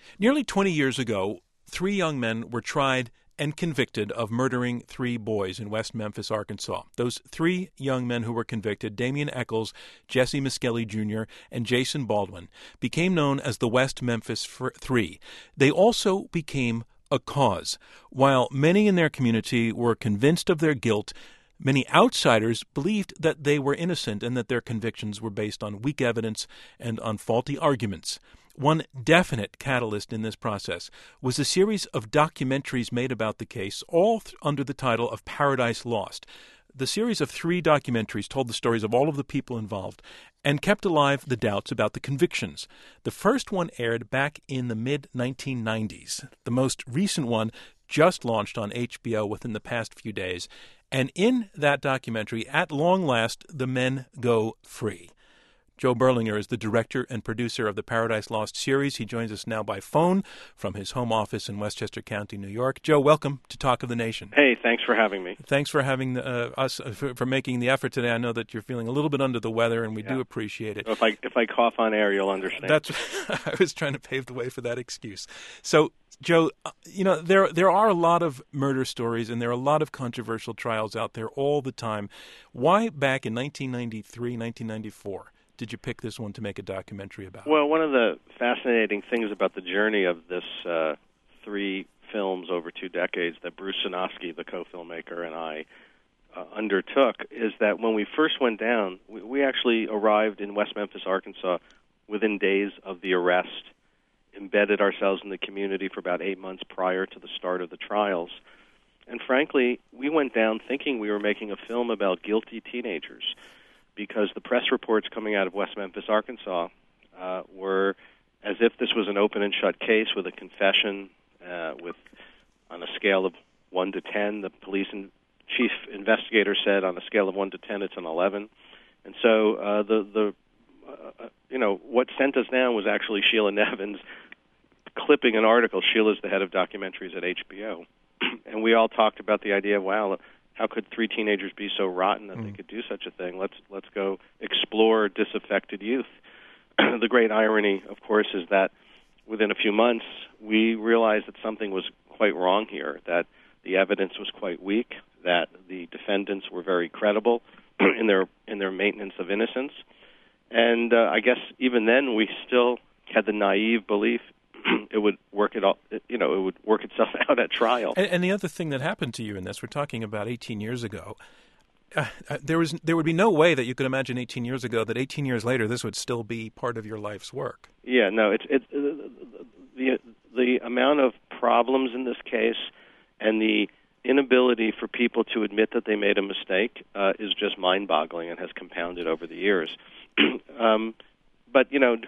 Nearly 20 years ago, three young men were tried and convicted of murdering three boys in West Memphis, Arkansas. Those three young men who were convicted, Damian Eccles, Jesse Miskelly Jr., and Jason Baldwin, became known as the West Memphis Three. They also became a cause. While many in their community were convinced of their guilt, many outsiders believed that they were innocent and that their convictions were based on weak evidence and on faulty arguments. One definite catalyst in this process was a series of documentaries made about the case, all under the title of Paradise Lost. The series of three documentaries told the stories of all of the people involved and kept alive the doubts about the convictions. The first one aired back in the mid-1990s. The most recent one just launched on HBO within the past few days. And in that documentary, at long last, the men go free. Joe Berlinger is the director and producer of the Paradise Lost series. He joins us now by phone from his home office in Westchester County, New York. Joe, welcome to Talk of the Nation. Hey, thanks for having me. Thanks for having us, for making the effort today. I know that you're feeling a little bit under the weather, and we do appreciate it. So if I cough on air, you'll understand. I was trying to pave the way for that excuse. So, Joe, there are a lot of murder stories, and there are a lot of controversial trials out there all the time. Why back in 1993, 1994? Did you pick this one to make a documentary about? Well, one of the fascinating things about the journey of this three films over 2 decades that Bruce Sinofsky, the co-filmmaker, and I undertook is that when we first went down, we actually arrived in West Memphis, Arkansas within days of the arrest, embedded ourselves in the community for about 8 months prior to the start of the trials. And frankly, we went down thinking we were making a film about guilty teenagers, because the press reports coming out of West Memphis, Arkansas, were as if this was an open and shut case with a confession, on a scale of 1 to 10. The police and chief investigator said on a scale of 1 to 10, it's an 11. And so what sent us down was actually Sheila Nevins clipping an article. Sheila's the head of documentaries at HBO. And we all talked about the idea of, wow, how could three teenagers be so rotten that they could do such a thing? Let's go explore disaffected youth. The great irony, of course, is that within a few months, we realized that something was quite wrong here, that the evidence was quite weak, that the defendants were very credible in their maintenance of innocence. And I guess even then we still had the naive belief it would work itself out at trial. And the other thing that happened to you in this, we're talking about 18 years ago. There would be no way that you could imagine 18 years ago that 18 years later this would still be part of your life's work. Yeah, no, it's the amount of problems in this case and the inability for people to admit that they made a mistake is just mind-boggling and has compounded over the years. But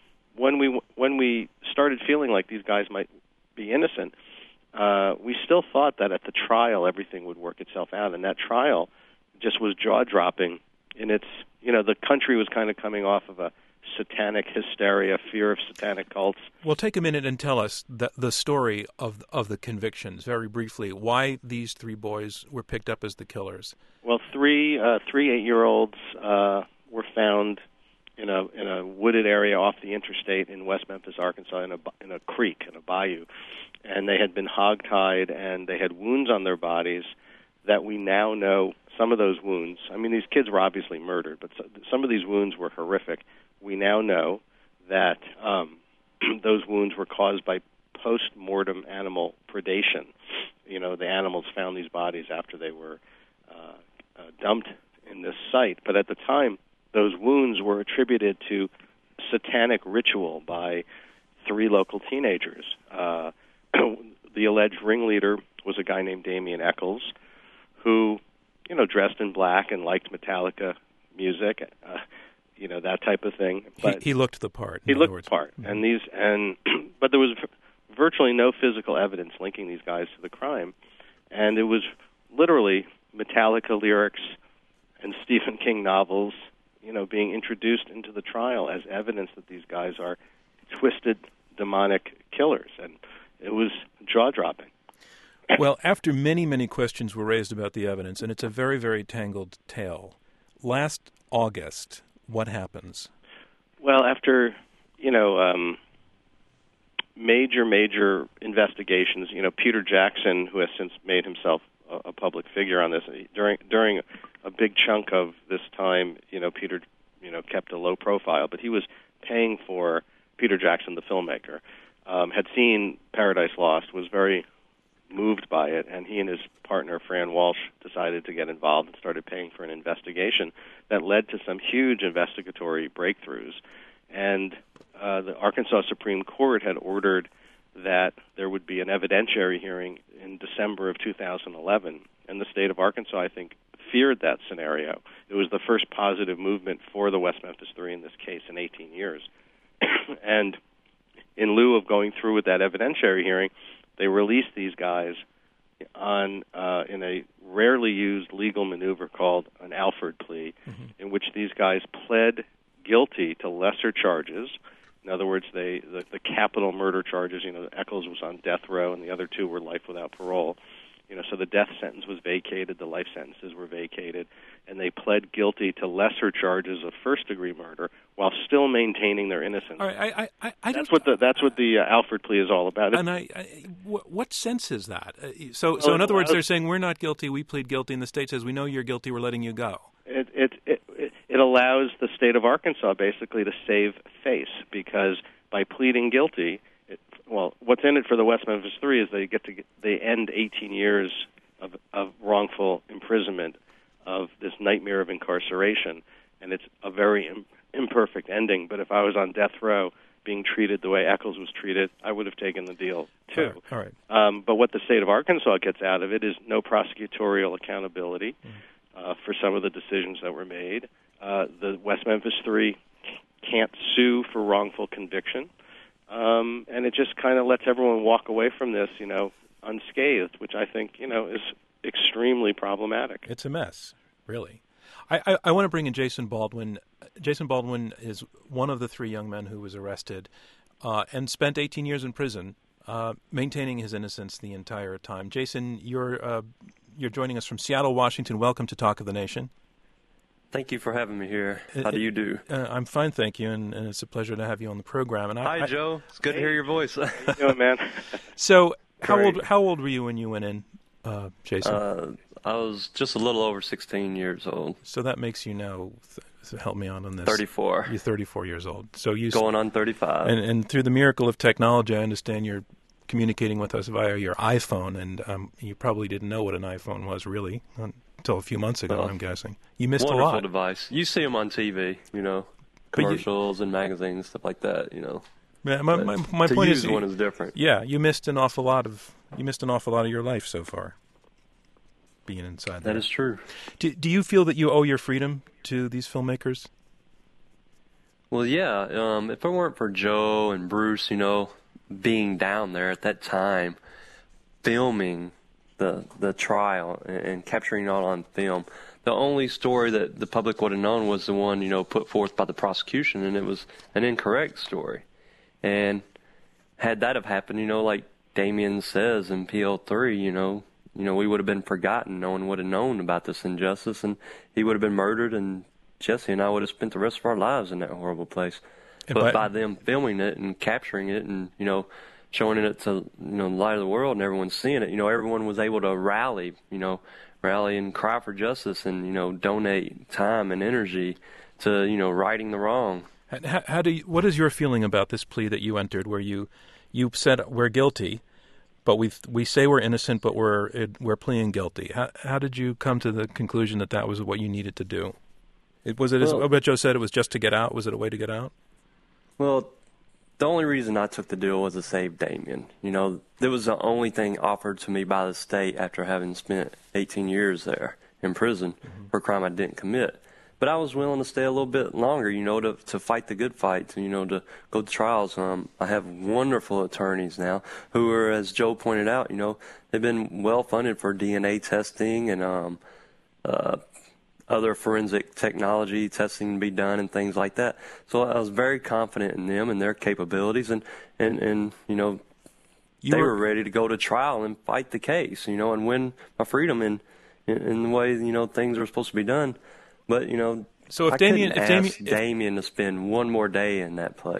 when we started feeling like these guys might be innocent, we still thought that at the trial everything would work itself out, and that trial just was jaw-dropping. In its, the country was kind of coming off of a satanic hysteria, fear of satanic cults. Well, take a minute and tell us the story of the convictions, very briefly. Why these three boys were picked up as the killers? Well, three 8-year-olds were found in a wooded area off the interstate in West Memphis, Arkansas, in a creek, in a bayou, and they had been hogtied, and they had wounds on their bodies that we now know. Some of those wounds, I mean, these kids were obviously murdered, but some of these wounds were horrific. We now know that those wounds were caused by post-mortem animal predation. The animals found these bodies after they were dumped in this site, but at the time, those wounds were attributed to satanic ritual by three local teenagers. The alleged ringleader was a guy named Damian Eccles, who, dressed in black and liked Metallica music, that type of thing. But he looked the part. He looked the part, but there was virtually no physical evidence linking these guys to the crime, and it was literally Metallica lyrics and Stephen King novels, being introduced into the trial as evidence that these guys are twisted, demonic killers, and it was jaw-dropping. Well, after many, many questions were raised about the evidence, and it's a very, very tangled tale, last August, what happens? Well, after, major investigations. Peter Jackson, who has since made himself a public figure on this, during a big chunk of this time, Peter, kept a low profile, but he was paying for Peter Jackson, the filmmaker, had seen Paradise Lost, was very moved by it, and he and his partner, Fran Walsh, decided to get involved and started paying for an investigation that led to some huge investigatory breakthroughs. And the Arkansas Supreme Court had ordered that there would be an evidentiary hearing in December of 2011, and the state of Arkansas, I think, feared that scenario. It was the first positive movement for the West Memphis Three in this case in 18 years. And in lieu of going through with that evidentiary hearing, they released these guys in a rarely used legal maneuver called an Alford plea, in which these guys pled guilty to lesser charges. In other words, the capital murder charges, Eccles was on death row and the other two were life without parole. So the death sentence was vacated, the life sentences were vacated, and they pled guilty to lesser charges of first-degree murder while still maintaining their innocence. All right, that's what the Alford plea is all about. And what sense is that? So in other words, they're saying we're not guilty, we plead guilty, and the state says we know you're guilty, we're letting you go. It allows the state of Arkansas basically to save face, because by pleading guilty, what's in it for the West Memphis Three is they end 18 years of wrongful imprisonment, of this nightmare of incarceration, and it's a very imperfect ending. But if I was on death row being treated the way Eccles was treated, I would have taken the deal too. All right. But what the state of Arkansas gets out of it is no prosecutorial accountability for some of the decisions that were made. The West Memphis Three can't sue for wrongful conviction. And it just kind of lets everyone walk away from this, unscathed, which I think, is extremely problematic. It's a mess, really. I want to bring in Jason Baldwin. Jason Baldwin is one of the three young men who was arrested and spent 18 years in prison, maintaining his innocence the entire time. Jason, you're joining us from Seattle, Washington. Welcome to Talk of the Nation. Thank you for having me here. How do you do? I'm fine, thank you, and it's a pleasure to have you on the program. And Hi, Joe. It's good to hear your voice. How you doing, man? So, how old were you when you went in, Jason? I was just a little over 16 years old. So that makes you now, help me out on this. 34. You're 34 years old. So going on 35. And through the miracle of technology, I understand you're communicating with us via your iPhone, and you probably didn't know what an iPhone was, really, until a few months ago, I'm guessing. You missed a lot. Wonderful device. You see them on TV, commercials and magazines, stuff like that, Yeah, my point is, one is different. Yeah, you missed an awful lot of your life so far, being inside there. That is true. Do you feel that you owe your freedom to these filmmakers? Well, yeah. If it weren't for Joe and Bruce, being down there at that time, filming the trial and capturing it all on film, the only story that the public would have known was the one, put forth by the prosecution, and it was an incorrect story. And had that have happened, like Damien says in PL3, we would have been forgotten. No one would have known about this injustice, and he would have been murdered, and Jesse and I would have spent the rest of our lives in that horrible place. But by them filming it and capturing it and, showing it to, the light of the world and everyone seeing it, everyone was able to rally and cry for justice and, donate time and energy to, righting the wrong. What is your feeling about this plea that you entered, where you said we're guilty, but we say we're innocent, but we're pleading guilty? How did you come to the conclusion that was what you needed to do? Was it, as Joe said, it was just to get out? Was it a way to get out? Well, the only reason I took the deal was to save Damien. That was the only thing offered to me by the state after having spent 18 years there in prison for a crime I didn't commit. But I was willing to stay a little bit longer, to fight the good fight, to go to trials. I have wonderful attorneys now who are, as Joe pointed out, they've been well funded for DNA testing and other forensic technology testing to be done and things like that. So I was very confident in them and their capabilities, and they were ready to go to trial and fight the case, and win my freedom in the way, things were supposed to be done. But, so if I couldn't ask Damien to spend one more day in that place.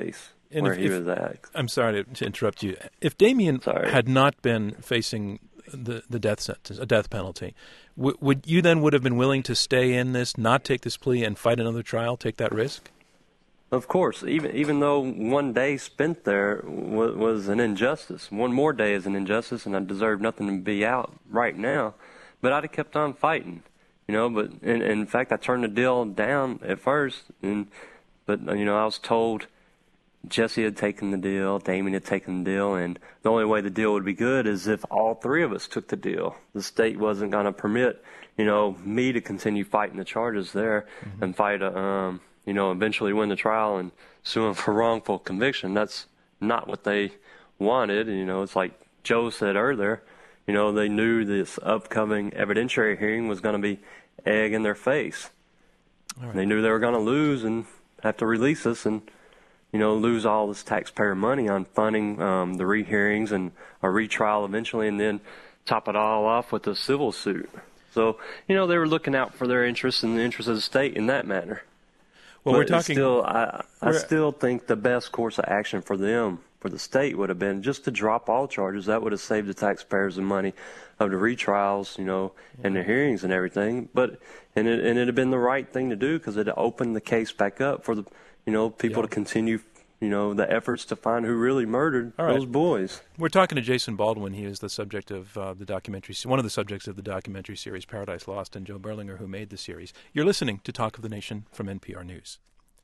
where he was at. I'm sorry to interrupt you. If Damien had not been facing the death sentence, a death penalty, would you then have been willing to stay in this, not take this plea, and fight another trial, take that risk? Of course, even though one day spent there was an injustice, one more day is an injustice, and I deserve nothing to be out right now. But I'd have kept on fighting, But in fact, I turned the deal down at first, but I was told Jesse had taken the deal, Damien had taken the deal, and the only way the deal would be good is if all three of us took the deal. The state wasn't going to permit, me to continue fighting the charges there and fight eventually win the trial and sue him for wrongful conviction. That's not what they wanted. It's like Joe said earlier, they knew this upcoming evidentiary hearing was going to be egg in their face. Right. They knew they were going to lose and have to release us and, lose all this taxpayer money on funding the rehearings and a retrial eventually, and then top it all off with a civil suit. So, they were looking out for their interests and the interests of the state in that manner. Well, but we're talking. Still, I still think the best course of action for them, for the state, would have been just to drop all charges. That would have saved the taxpayers the money of the retrials, and the hearings and everything. But it'd have been the right thing to do because it opened the case back up for the people to continue. The efforts to find who really murdered those boys. We're talking to Jason Baldwin. He is the subject of the documentary, one of the subjects of the documentary series Paradise Lost, and Joe Berlinger, who made the series. You're listening to Talk of the Nation from NPR News.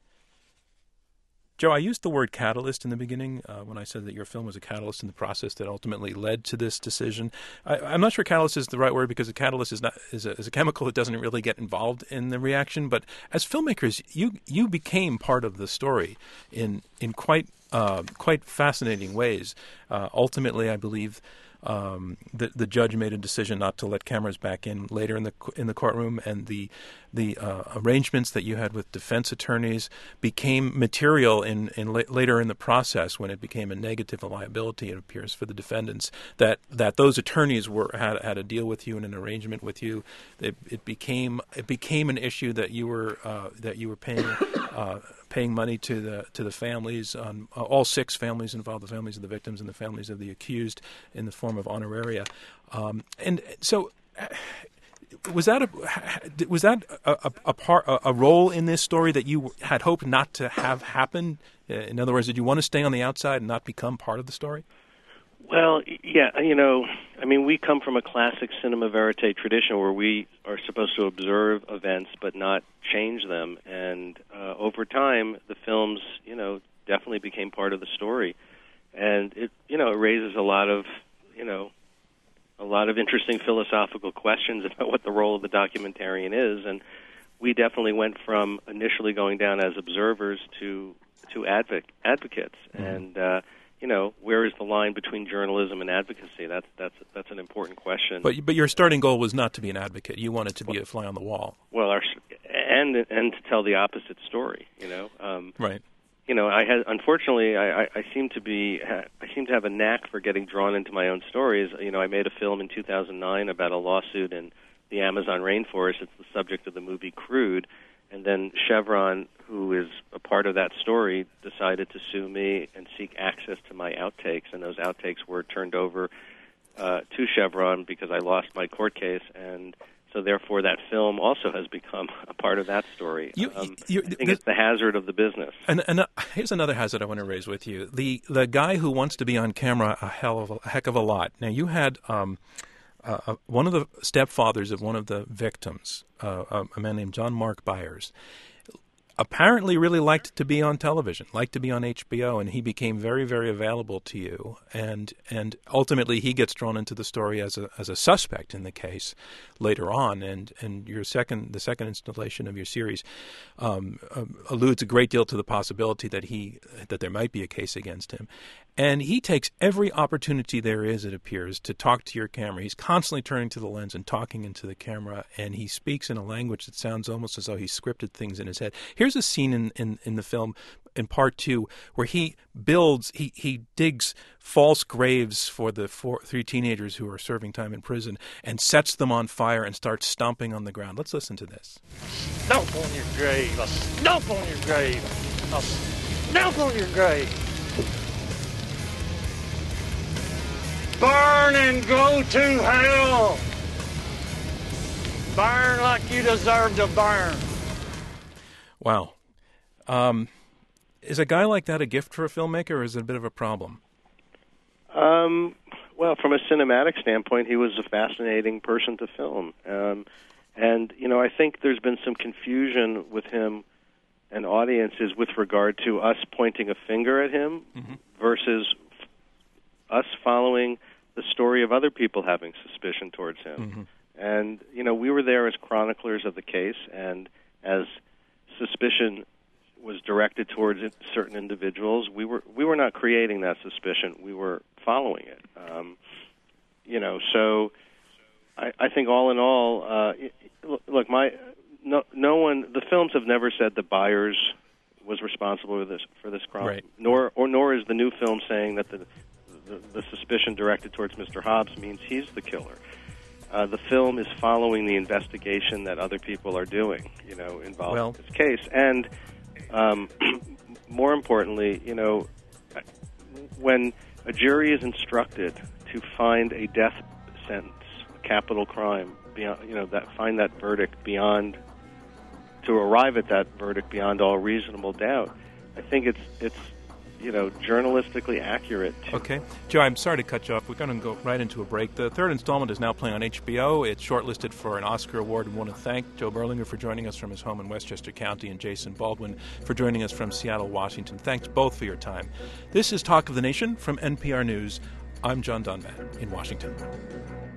Joe, I used the word catalyst in the beginning when I said that your film was a catalyst in the process that ultimately led to this decision. I'm not sure catalyst is the right word because a catalyst is a chemical that doesn't really get involved in the reaction. But as filmmakers, you became part of the story in quite fascinating ways. Ultimately, I believe the judge made a decision not to let cameras back in later in the courtroom, and the arrangements that you had with defense attorneys became material in later in the process when it became a negative liability, it appears, for the defendants, that those attorneys had a deal with you and an arrangement with you. It became an issue that you were paying money to the families, on all 6 families involved, the families of the victims and the families of the accused, in the form of honoraria. And so, was that a role in this story that you had hoped not to have happen? In other words, did you want to stay on the outside and not become part of the story? Well, yeah, we come from a classic cinema verite tradition where we are supposed to observe events but not change them. And over time, the films, definitely became part of the story. And it raises a lot of interesting philosophical questions about what the role of the documentarian is. And we definitely went from initially going down as observers to advocates. Mm-hmm. And where is the line between journalism and advocacy? That's an important question. But your starting goal was not to be an advocate. You wanted to be a fly on the wall. Well, and to tell the opposite story. Right. I seem to have a knack for getting drawn into my own stories. I made a film in 2009 about a lawsuit in the Amazon rainforest. It's the subject of the movie Crude. And then Chevron, who is a part of that story, decided to sue me and seek access to my outtakes. And those outtakes were turned over to Chevron because I lost my court case. And so therefore that film also has become a part of that story. I think it's the hazard of the business. And here's another hazard I want to raise with you. The guy who wants to be on camera a heck of a lot. Now, you had one of the stepfathers of one of the victims, a man named John Mark Byers, apparently really liked to be on television, liked to be on HBO, and he became very, very available to you. And ultimately, he gets drawn into the story as a suspect in the case later on. And the second installation of your series alludes a great deal to the possibility that there might be a case against him. And he takes every opportunity there is, it appears, to talk to your camera. He's constantly turning to the lens and talking into the camera, and he speaks in a language that sounds almost as though he scripted things in his head. Here's a scene in the film, in part 2, where he digs false graves for the 3 teenagers who are serving time in prison and sets them on fire and starts stomping on the ground. Let's listen to this. Stomp on your grave. I'll stomp on your grave. I'll stomp on your grave. Burn and go to hell. Burn like you deserve to burn. Wow. Is a guy like that a gift for a filmmaker, or is it a bit of a problem? Well, from a cinematic standpoint, he was a fascinating person to film. And, you know, I think there's been some confusion with him and audiences with regard to us pointing a finger at him versus us following the story of other people having suspicion towards him. And, you know, we were there as chroniclers of the case, and as suspicion was directed towards certain individuals, we were not creating that suspicion. We were following it. You know, so I think all in all, look, no one. The films have never said that Byers was responsible for this crime, right. nor is the new film saying that the suspicion directed towards Mr. Hobbs means he's the killer. The film is following the investigation that other people are doing, you know, involved in this case. And more importantly, you know, when a jury is instructed to find a death sentence, a capital crime, beyond, you know, find that verdict beyond, to arrive at that verdict beyond all reasonable doubt, I think it's you know, journalistically accurate. Okay. Joe, I'm sorry to cut you off. We're going to go right into a break. The third installment is now playing on HBO. It's shortlisted for an Oscar award, and want to thank Joe Berlinger for joining us from his home in Westchester County and Jason Baldwin for joining us from Seattle, Washington. Thanks both for your time. This is Talk of the Nation from NPR News. I'm John Donvan in Washington.